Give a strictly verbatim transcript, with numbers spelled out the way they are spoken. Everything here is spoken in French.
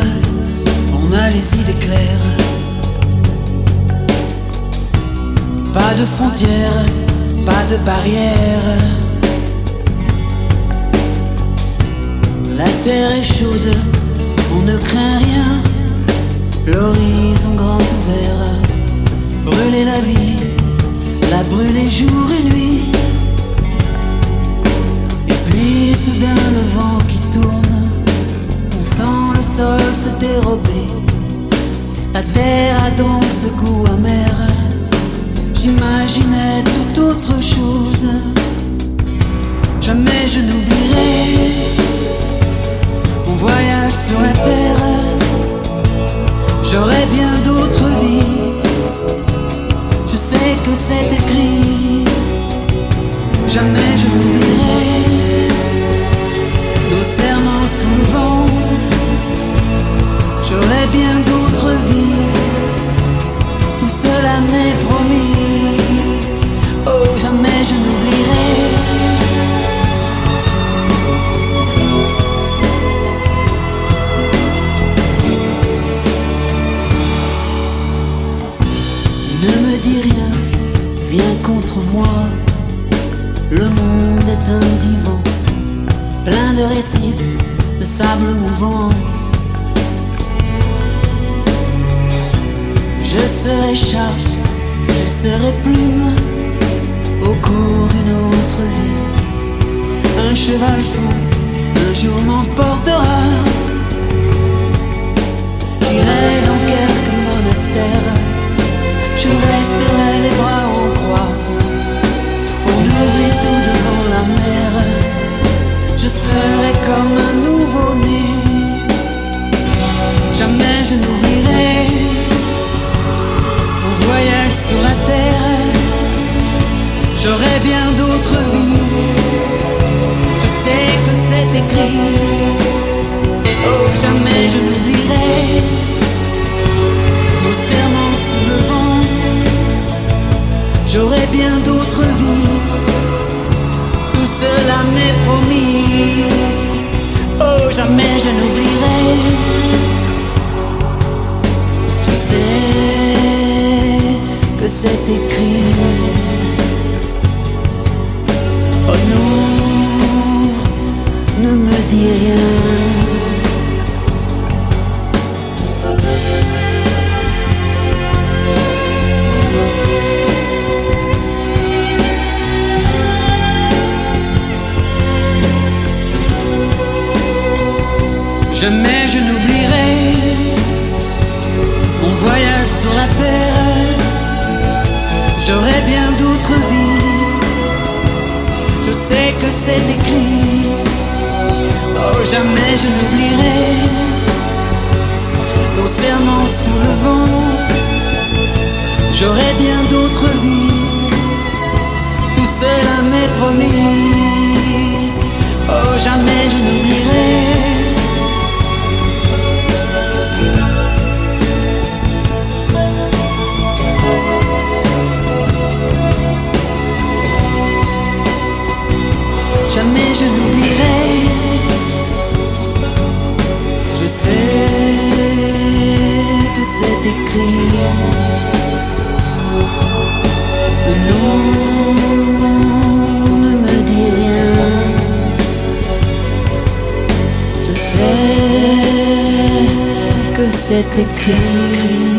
on a les idées claires. Pas de frontières, pas de barrières. La terre est chaude, on ne craint rien. L'horizon grand ouvert. Brûler la vie, la brûler jour et nuit. Et puis soudain le vent qui tourne, on sent le sol se dérober. La terre a donc ce goût amer. J'imaginais toute autre chose. Jamais je n'oublierai mon voyage sur la terre. J'aurais bien d'autres vies. Je sais que c'est écrit. Jamais je n'oublierai nos serments sous le vent. J'aurais bien d'autres vies. Tout cela m'est promis. Oh, jamais je n'oublierai. Ne me dis rien, viens contre moi. Le monde est un divan, plein de récifs, de sable mouvant. Je serai chat, je serai plume au cours d'une autre vie. Un cheval fou, un jour m'emportera. J'irai dans quelques monastères. Je resterai les bras en croix. On oublie tout devant la mer. Je serai comme un nouveau-né. Jamais je n'oublierai mon voyage sur la terre. J'aurai bien d'autres vies. Je sais que c'est écrit. Oh, jamais je n'oublierai nos serments sous le vent. J'aurai bien d'autres vies. Tout cela m'est promis. Oh, jamais je n'oublierai. Je sais que c'est écrit. Oh non, ne me dis rien. Jamais je n'oublierai mon voyage sur la terre. J'aurai bien d'autres vies. Je sais que c'est écrit. Oh, jamais je n'oublierai nos serments sous le vent. J'aurai bien d'autres vies. Tout cela m'est promis. Oh, jamais je n'oublierai. Jamais je n'oublierai. Je sais que c'est écrit. Non, ne me dis rien. Je sais que c'est écrit.